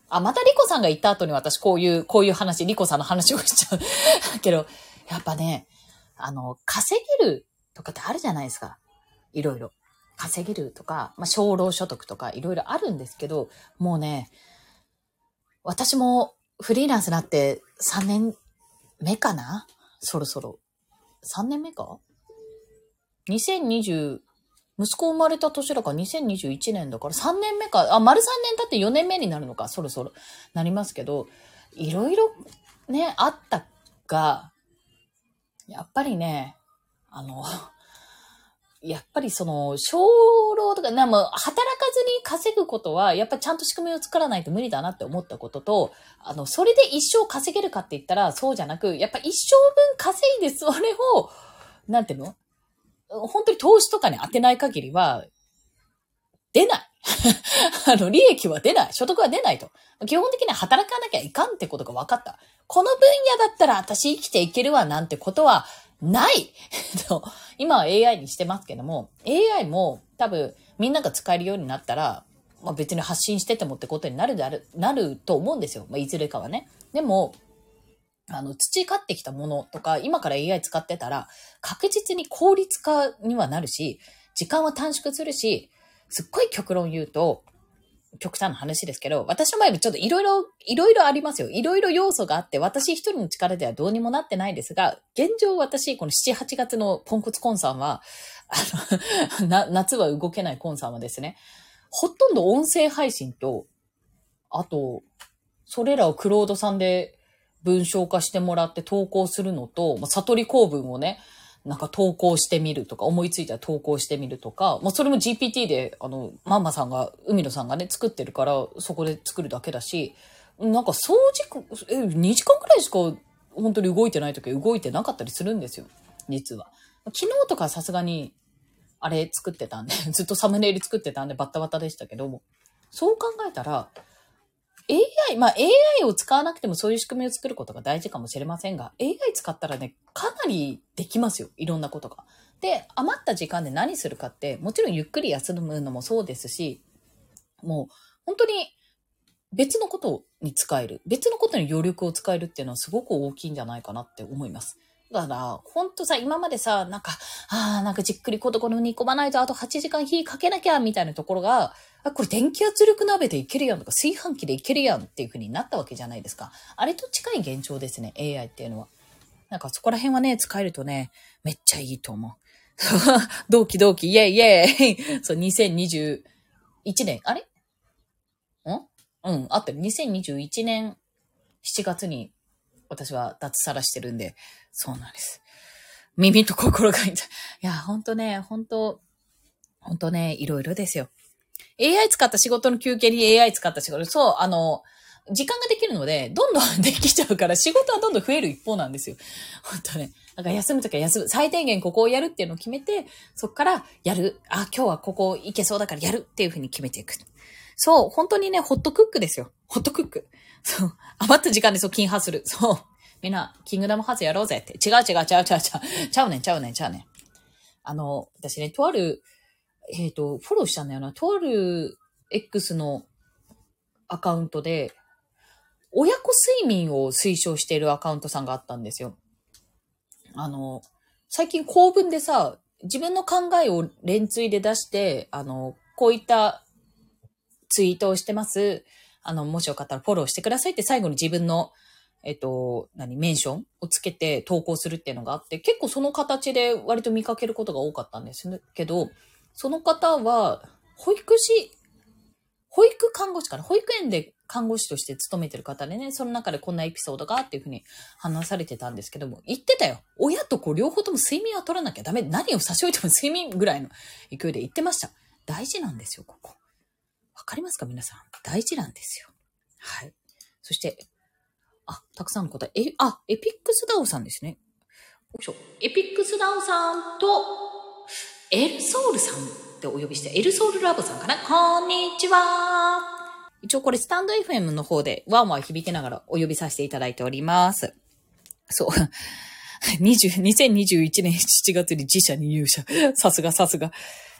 あ、またリコさんが言った後に私こういう、こういう話、リコさんの話をしちゃう。けど、やっぱね、あの、稼げるとかってあるじゃないですか。いろいろ。稼げるとか、まあ、少労所得とかいろいろあるんですけど、もうね、私もフリーランスになってさんねんめかな？そろそろ。さんねんめか？ にせんにじゅう、息子生まれた年だからにせんにじゅういちねんだからさんねんめか、あ、丸さんねん経ってよねんめになるのか、そろそろなりますけど、いろいろね、あったが、やっぱりね、あの、やっぱりその、少労とか、なもう働かずに稼ぐことは、やっぱりちゃんと仕組みを作らないと無理だなって思ったことと、あの、それで一生稼げるかって言ったら、そうじゃなく、やっぱ一生分稼いで、それを、なんていうの？本当に投資とかに当てない限りは、出ない。あの、利益は出ない。所得は出ないと。基本的には働かなきゃいかんってことが分かった。この分野だったら私生きていけるわなんてことはない今は エーアイ にしてますけども、エーアイ も多分みんなが使えるようになったら、まあ、別に発信しててもってことになるである、なると思うんですよ。まあ、いずれかはね。でも、あの、培ってきたものとか、今から エーアイ 使ってたら、確実に効率化にはなるし、時間は短縮するし、すっごい極論言うと、極端な話ですけど、私の場合はちょっといろいろ、いろいろありますよ。いろいろ要素があって、私一人の力ではどうにもなってないですが、現状私、このしち、はちがつのポンコツコンさんは、あの、な夏は動けないコンさんはですね、ほとんど音声配信と、あと、それらをクロードさんで文章化してもらって投稿するのと、まあ、悟り公文をね、なんか投稿してみるとか、思いついたら投稿してみるとか、まあそれも ジーピーティー で、あの、マンマさんが、海野さんがね、作ってるから、そこで作るだけだし、なんか掃除、え、にじかんくらいしか本当に動いてない時は動いてなかったりするんですよ。実は。昨日とかさすがに、あれ作ってたんで、ずっとサムネイル作ってたんでバッタバタでしたけども、そう考えたら、エーアイ、まあ エーアイ を使わなくてもそういう仕組みを作ることが大事かもしれませんが、エーアイ 使ったらね、かなりできますよ。いろんなことが。で、余った時間で何するかって、もちろんゆっくり休むのもそうですし、もう本当に別のことに使える。別のことに余力を使えるっていうのはすごく大きいんじゃないかなって思います。だから、ほんとさ、今までさ、なんか、ああ、なんかじっくりこどころに煮込まないとあとはちじかん火かけなきゃ、みたいなところが、あ、これ電気圧力鍋でいけるやんとか、炊飯器でいけるやんっていう風になったわけじゃないですか。あれと近い現状ですね、エーアイ っていうのは。なんかそこら辺はね、使えるとね、めっちゃいいと思う。同期同期、イェイイェイそう、にせんにじゅういちねん、あれんうん、あってる。にせんにじゅういちねんしちがつに私は脱サラしてるんで、そうなんです。耳と心が痛い。いや、ほんとね、ほんと、ほんとね、いろいろですよ。エーアイ 使った仕事の休憩に エーアイ 使った仕事、そう、あの、時間ができるので、どんどんできちゃうから仕事はどんどん増える一方なんですよ。ほんとね。だから休むときは休む。最低限ここをやるっていうのを決めて、そっからやる。あ、今日はここ行けそうだからやるっていうふうに決めていく。そう、本当にね、ホットクックですよ。ホットクック。そう、余った時間でそう、金ハする。そう。みんな、キングダムハーツやろうぜって。違う違う違う違う違う。ちゃうねんちゃうねんちゃうねん。あの、私ね、とある、えっと、フォローしたんだよな。とある X のアカウントで、親子睡眠を推奨しているアカウントさんがあったんですよ。あの、最近公文でさ、自分の考えを連追で出して、あの、こういったツイートをしてます。あの、もしよかったらフォローしてくださいって最後に自分の、えっと、何、メンションをつけて投稿するっていうのがあって、結構その形で割と見かけることが多かったんですけど、その方は、保育士、保育看護師かな、保育園で看護師として勤めてる方でね、その中でこんなエピソードがっていうふうに話されてたんですけども、言ってたよ。親と子両方とも睡眠は取らなきゃダメ。何を差し置いても睡眠ぐらいの勢いで言ってました。大事なんですよ、ここ。わかりますか皆さん。大事なんですよ。はい。そして、あ、たくさんの方、え、あ、エピックスダオさんですね。よいしょ。エピックスダオさんと、エルソウルさんってお呼びして、エルソウルラボさんかな。こんにちは。一応これスタンド エフエム の方でワンワン響きながらお呼びさせていただいております。そう。にせんにじゅういちねんしちがつに自社に入社。さすがさすが。ね。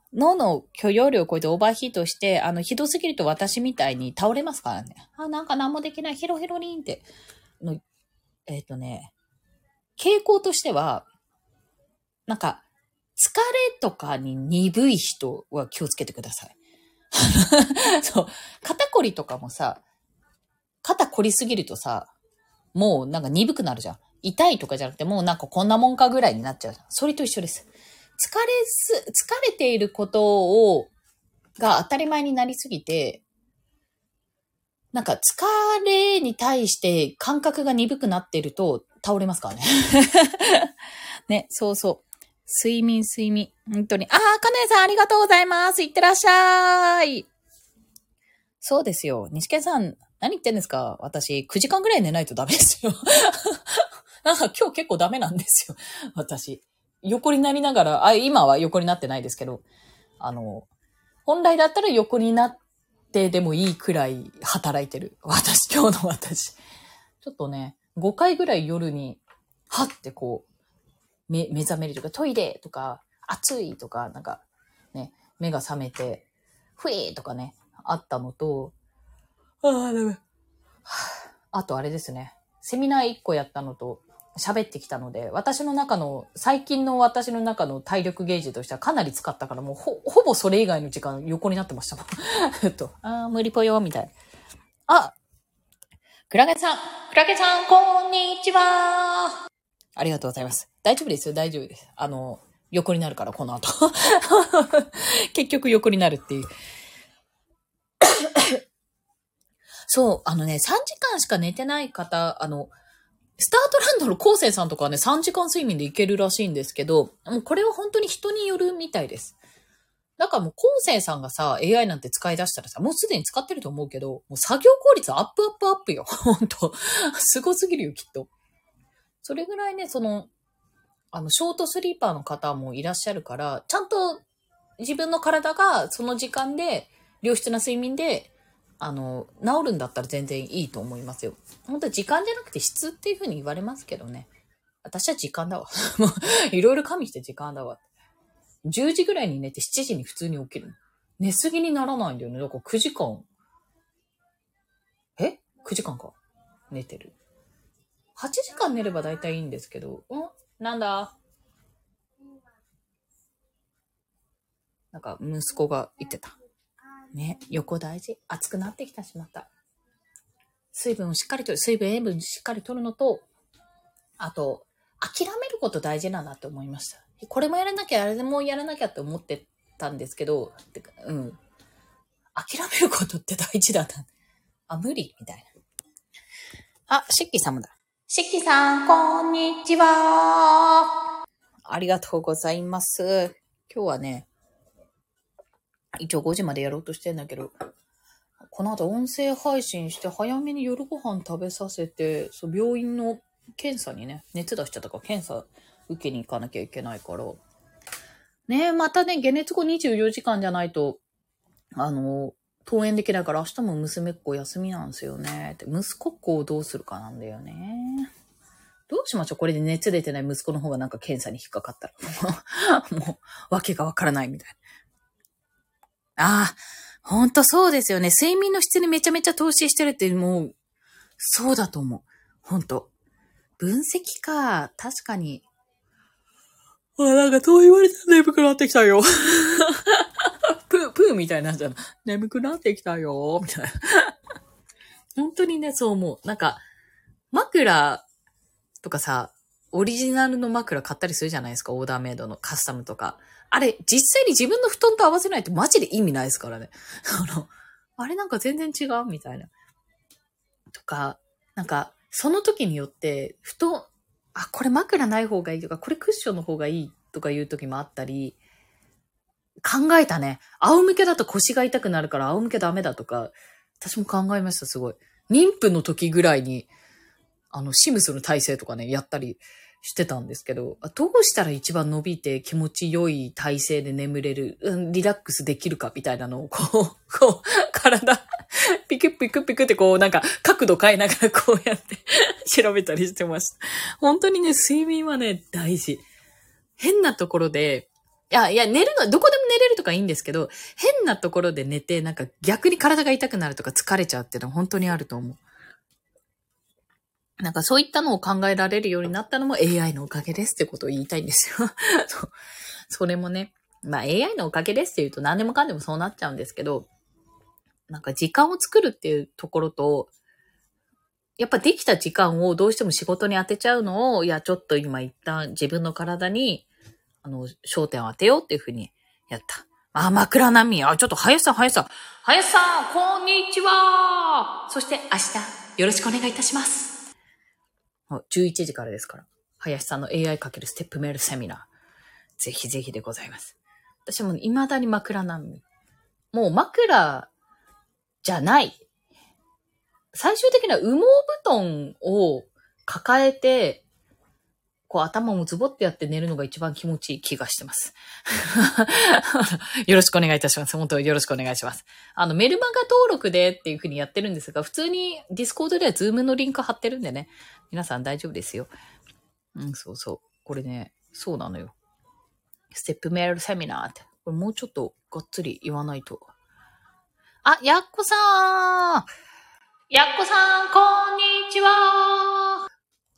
脳の許容量を超えてオーバーヒートして、あの、ひどすぎると私みたいに倒れますからね。あ、なんか何もできない、ヒロヒロリンって。のえっとね、傾向としては、なんか、疲れとかに鈍い人は気をつけてください。そう。肩こりとかもさ、肩こりすぎるとさ、もうなんか鈍くなるじゃん。痛いとかじゃなくて、もうなんかこんなもんかぐらいになっちゃうじゃん。それと一緒です。疲れす、疲れていることを、が当たり前になりすぎて、なんか疲れに対して感覚が鈍くなっていると倒れますからね。ね、そうそう。睡眠、睡眠。本当に。あー、かなえさんありがとうございます。いってらっしゃい。そうですよ。西健さん、何言ってんですか？私、くじかんぐらい寝ないとダメですよ。なんか今日結構ダメなんですよ。私。横になりながら、あ、今は横になってないですけど、あの、本来だったら横になってでもいいくらい働いてる。私、今日の私。ちょっとね、ごかいぐらい夜に、はってこう、目、目覚めるとか、トイレとか、暑いとか、なんか、ね、目が覚めて、ふいーとかね、あったのと、ああ、ダメ。あとあれですね、セミナーいっこやったのと、喋ってきたので、私の中の、最近の私の中の体力ゲージとしてはかなり使ったから、もうほ、ほぼそれ以外の時間横になってましたもん。えっと、あー、無理ぽよ、みたいな。あ、クラゲさん、クラゲさん、こんにちは。ありがとうございます。大丈夫ですよ、大丈夫です。あの、横になるから、この後。結局横になるっていう。そう、あのね、さんじかんしか寝てない方、あの、スタートランドのコウセイさんとかはね、さんじかん睡眠でいけるらしいんですけど、もうこれは本当に人によるみたいです。だからもうコウセイさんがさ、エーアイ なんて使い出したらさ、もうすでに使ってると思うけど、もう作業効率アップアップアップよ。本当すごすぎるよ、きっと。それぐらいね、その、あの、ショートスリーパーの方もいらっしゃるから、ちゃんと自分の体がその時間で、良質な睡眠で、あの、治るんだったら全然いいと思いますよ。本当は時間じゃなくて質っていう風に言われますけどね。私は時間だわ。もう、いろいろ加味して時間だわ。じゅうじぐらいに寝てしちじに普通に起きる。寝すぎにならないんだよね。だからくじかん。え ?く 時間か。寝てる。はちじかん寝れば大体いいんですけど。んなんだなんか息子が言ってた。ね、横大事。暑くなってきたしまった。水分をしっかりとる、水分、塩分しっかりとるのと、あと、諦めること大事だなって思いました。これもやらなきゃ、あれもやらなきゃって思ってたんですけど、てかうん。諦めることって大事だな。あ、無理みたいな。あ、しっきさんもだ。しっきさん、こんにちは。ありがとうございます。今日はね、一応ごじまでやろうとしてんだけど、この後音声配信して早めに夜ご飯食べさせて、そう病院の検査にね、熱出しちゃったから検査受けに行かなきゃいけないから。ねえ、またね、解熱後にじゅうよじかんじゃないと、あの、登園できないから明日も娘っ子休みなんですよね。って息子っ子をどうするかなんだよね。どうしましょう？これで熱出てない息子の方がなんか検査に引っかかったら。もう、わけがわからないみたいな。ああ、ほんとそうですよね。睡眠の質にめちゃめちゃ投資してるってもう、そうだと思う。ほんと。分析か。確かに。あ、なんかそう言われたら眠くなってきたよ。プー、プーみたいなんじゃない？眠くなってきたよ。みたいな。本当にね、そう思う。なんか、枕とかさ、オリジナルの枕買ったりするじゃないですか。オーダーメイドのカスタムとか。あれ、実際に自分の布団と合わせないとマジで意味ないですからね。あの、あれなんか全然違うみたいな。とか、なんか、その時によって、布団、あ、これ枕ない方がいいとか、これクッションの方がいいとかいう時もあったり、考えたね。仰向けだと腰が痛くなるから仰向けダメだとか、私も考えました、すごい。妊婦の時ぐらいに、あの、シムスの体勢とかね、やったりしてたんですけど、どうしたら一番伸びて気持ち良い体勢で眠れる、うん、リラックスできるかみたいなのを、こう、こう、体、ピクピクピクってこう、なんか角度変えながらこうやって調べたりしてました。本当にね、睡眠はね、大事。変なところで、 いや、いや、寝るのはどこでも寝れるとかいいんですけど、変なところで寝て、なんか逆に体が痛くなるとか疲れちゃうっていうのは本当にあると思う。なんかそういったのを考えられるようになったのも エーアイ のおかげですってことを言いたいんですよ。そう。それもね、まあ エーアイ のおかげですって言うと何でもかんでもそうなっちゃうんですけど、なんか時間を作るっていうところと、やっぱできた時間をどうしても仕事に当てちゃうのを、いや、ちょっと今一旦自分の体に、あの、焦点を当てようっていうふうにやった。あ、枕並み。あ、ちょっと、林さん、林さん。林さん、こんにちは。そして明日、よろしくお願いいたします。じゅういちじからですから。林さんの エーアイ× ステップメールセミナー。ぜひぜひでございます。私も未だに枕並み。もう枕じゃない。最終的には羽毛布団を抱えて、こう頭をズボってやって寝るのが一番気持ちいい気がしてます。よろしくお願いいたします。本当によろしくお願いします。あの、メルマガ登録でっていう風にやってるんですが、普通にディスコードではズームのリンク貼ってるんでね。皆さん大丈夫ですよ。うん、そうそう。これね、そうなのよ。ステップメールセミナーって。これもうちょっとがっつり言わないと。あ、やっこさーんやっこさん、こんにちは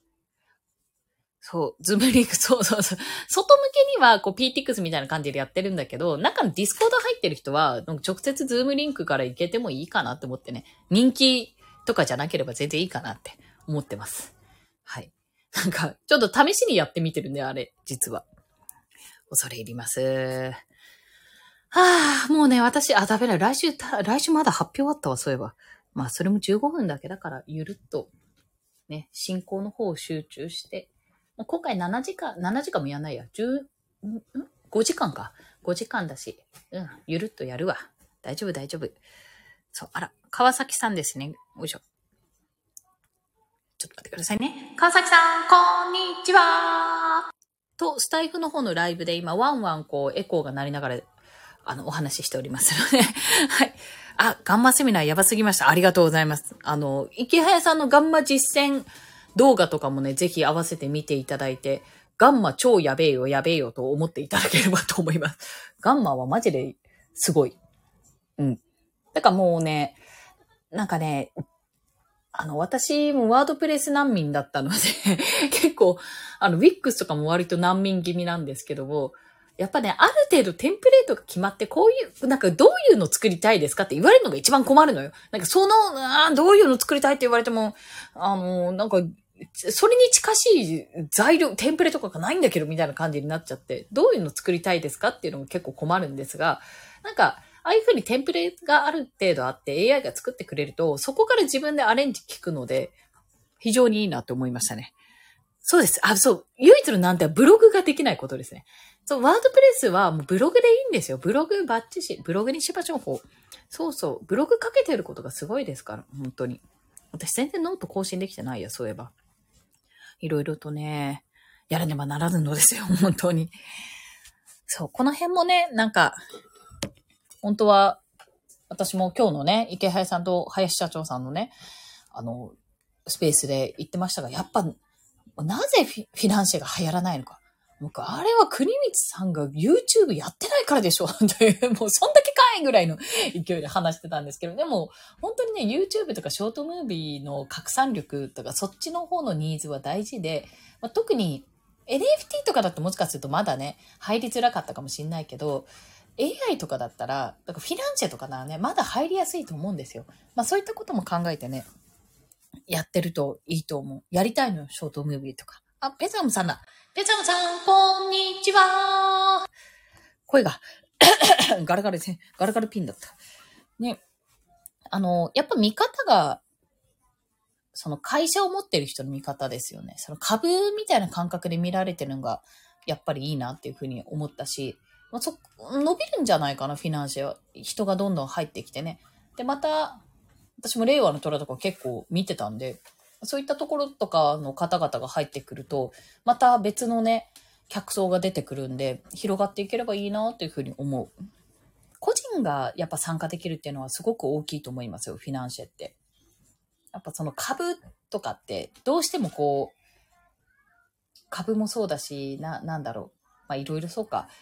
そう、ズームリンク、そうそうそう。外向けには、こう、ピーティックス みたいな感じでやってるんだけど、中のディスコード入ってる人は、直接ズームリンクから行けてもいいかなって思ってね。人気とかじゃなければ全然いいかなって思ってます。はい。なんか、ちょっと試しにやってみてるんで、あれ、実は。恐れ入ります。はぁ、もうね、私、あ、ダメだ。来週、来週まだ発表あったわ、そういえば。まあ、それもじゅうごふんだけだから、ゆるっと、ね、進行の方を集中して、今回ななじかん、ななじかんもやんないや。じゅう、ん ?ご 時間か。ごじかんだし。うん、ゆるっとやるわ。大丈夫、大丈夫。そう、あら、川崎さんですね。よいしょ。ちょっと待ってくださいね。川崎さん、こんにちは。と、スタイフの方のライブで今、ワンワンこう、エコーが鳴りながら、あの、お話ししておりますので。はい。あ、ガンマセミナーやばすぎました。ありがとうございます。あの、池早さんのガンマ実践動画とかもね、ぜひ合わせて見ていただいて、ガンマ超やべえよ、やべえよと思っていただければと思います。ガンマはマジですごい。うん。だからもうね、なんかね、あの、私もワードプレス難民だったので、結構、あの、ウィックスとかも割と難民気味なんですけども、やっぱね、ある程度テンプレートが決まって、こういう、なんかどういうの作りたいですかって言われるのが一番困るのよ。なんかその、あどういうの作りたいって言われても、あの、なんか、それに近しい材料、テンプレとかがないんだけど、みたいな感じになっちゃって、どういうの作りたいですかっていうのも結構困るんですが、なんか、ああいう風にテンプレがある程度あって エーアイ が作ってくれると、そこから自分でアレンジ聞くので、非常にいいなと思いましたね。そうです。あ、そう。唯一の難点はブログができないことですね。そう、ワードプレスはもうブログでいいんですよ。ブログバッチし、ブログにしましょう。そうそう。ブログかけてることがすごいですから、本当に。私全然ノート更新できてないや、そういえば。いろいろとね、やらねばならぬのですよ、本当に。そう、この辺もね、なんか、本当は、私も今日のね、池早さんと林社長さんのね、あの、スペースで言ってましたが、やっぱ、なぜフィフィナンシェが流行らないのか。僕、あれは国光さんが YouTube やってないからでしょという、もうそんだけかいぐらいの勢いで話してたんですけど、でも、本当にね、YouTube とかショートムービーの拡散力とか、そっちの方のニーズは大事で、まあ、特に エヌエフティー とかだともしかするとまだね、入りづらかったかもしれないけど、エーアイ とかだったら、だからフィナンシェとかならね、まだ入りやすいと思うんですよ。まあそういったことも考えてね、やってるといいと思う。やりたいのよ、ショートムービーとか。あ、ペザムさんだ。ペザムさん、こんにちは。声がガラガラですね。ガラガラピンだった。ね。あの、やっぱ見方が、その会社を持ってる人の見方ですよね。その株みたいな感覚で見られてるのが、やっぱりいいなっていうふうに思ったし、まあ、そ、伸びるんじゃないかな、フィナンシェは。人がどんどん入ってきてね。で、また、私も令和の虎とか結構見てたんで、そういったところとかの方々が入ってくると、また別のね、客層が出てくるんで、広がっていければいいなっていうふうに思う。個人がやっぱ参加できるっていうのはすごく大きいと思いますよ、フィナンシェって。やっぱその株とかって、どうしてもこう、株もそうだし、な、なんだろう。まあいろいろそうか。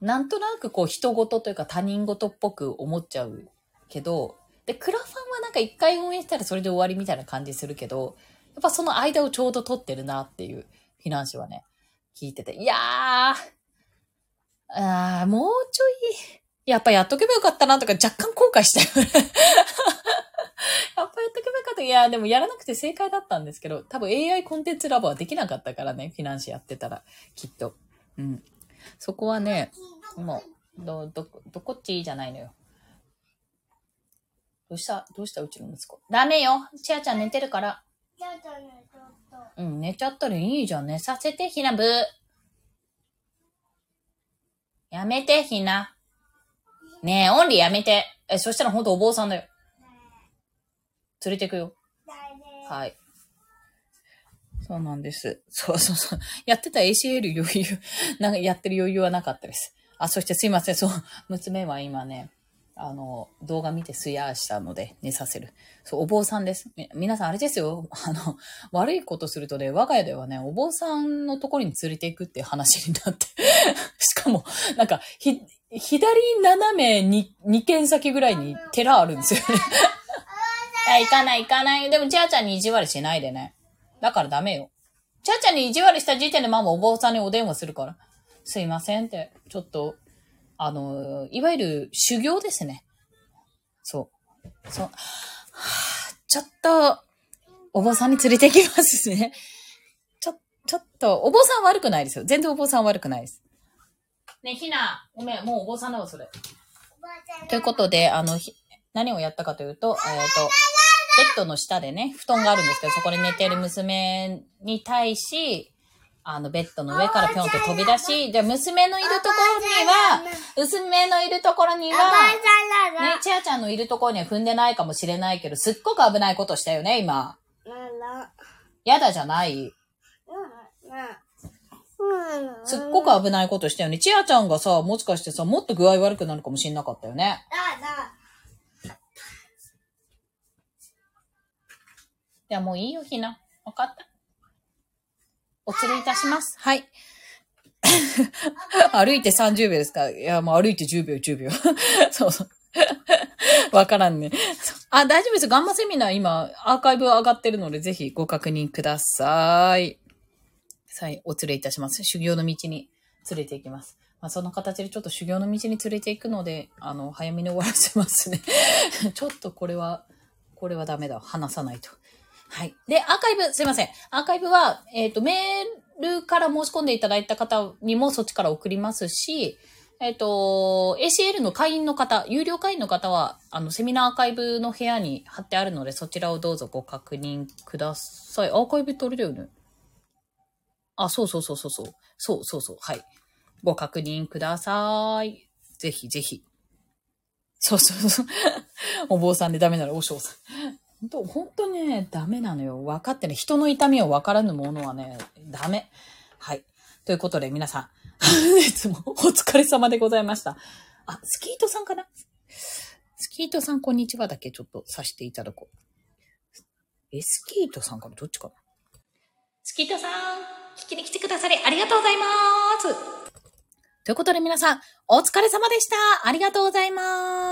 なんとなくこう人事というか他人事っぽく思っちゃうけど、で、クラファンはなんか一回運営したらそれで終わりみたいな感じするけど、やっぱその間をちょうど取ってるなっていうフィナンシェはね、聞いてて。いやー、あーもうちょい、やっぱやっとけばよかったなとか若干後悔したよね。やっぱやっとけばよかった。いや、でもやらなくて正解だったんですけど、多分 エーアイ コンテンツラボはできなかったからね、フィナンシェやってたら、きっと。うん。そこはね、もう、ど、ど、どこっちじゃないのよ。どうしたどうしたうちの息子。ダメよ。ちあちゃん寝てるから。ちあちゃん寝ちゃった。うん、寝ちゃったらいいじゃん。寝させて、ひなぶ。やめて、ひな。ねえ、オンリーやめて。え、そしたらほんとお坊さんだよ。連れてくよ。はい。そうなんです。そうそうそう。やってた エーシーエル 余裕、なんかやってる余裕はなかったです。あ、そしてすいません。そう、娘は今ね、あの、動画見てすやしたので寝させる。そう、お坊さんです。み、皆さんあれですよ。あの、悪いことするとね、我が家ではね、お坊さんのところに連れて行くっていう話になって。しかも、なんか、ひ、左斜めに、に軒先ぐらいに寺あるんですよね。あ、行かない行かない。でも、ちあちゃんに意地悪しないでね。だからダメよ。ちゃちゃに意地悪した時点でママお坊さんにお電話するから。すいませんって。ちょっと、あの、いわゆる修行ですね。そう。そう。はぁ、ちょっと、お坊さんに連れて行きますね。ちょ、ちょっと、お坊さん悪くないですよ。全然お坊さん悪くないです。ねえ、ひな、ごめん、もうお坊さんだわ、それ。ということで、あの、何をやったかというと、えっと、ベッドの下でね、布団があるんですけど、そこで寝てる娘に対し、あの、ベッドの上からぴょんと飛び出し、で、娘のいるところには、娘のいるところには、ね、ちあちゃんのいるところには踏んでないかもしれないけど、すっごく危ないことしたよね、今。やだじゃない。すっごく危ないことしたよね。ちあちゃんがさ、もしかしてさ、もっと具合悪くなるかもしれなかったよね。いや、もういいよ、ひな。わかった。お連れいたします。はい。歩いてさんじゅうびょうですか？いや、もう歩いてじゅうびょう、じゅうびょう。そうそう。わからんね。あ、大丈夫です。ガンマセミナー今、アーカイブ上がってるので、ぜひご確認ください。はい、お連れいたします。修行の道に連れて行きます。まあ、その形でちょっと修行の道に連れて行くので、あの、早めに終わらせますね。ちょっとこれは、これはダメだ。話さないと。はい。で、アーカイブ、すいません。アーカイブは、えっと、メールから申し込んでいただいた方にもそっちから送りますし、えっと、エーシーエル の会員の方、有料会員の方は、あの、セミナーアーカイブの部屋に貼ってあるので、そちらをどうぞご確認ください。アーカイブってあれだよね。あ、そうそうそうそうそう。そうそうそう。はい。ご確認ください。ぜひぜひ。そうそうそう。お坊さんでダメならお嬢さん。本当、本当ね、ダメなのよ。分かってね。人の痛みを分からぬものはね、ダメ。はい。ということで皆さん、いつもお疲れ様でございました。あ、スキートさんかな？スキートさんこんにちはだけちょっとさせていただこう。え、スキートさんかな？どっちかな？スキートさん、聞きに来てくださりありがとうございます。ということで皆さん、お疲れ様でした。ありがとうございます。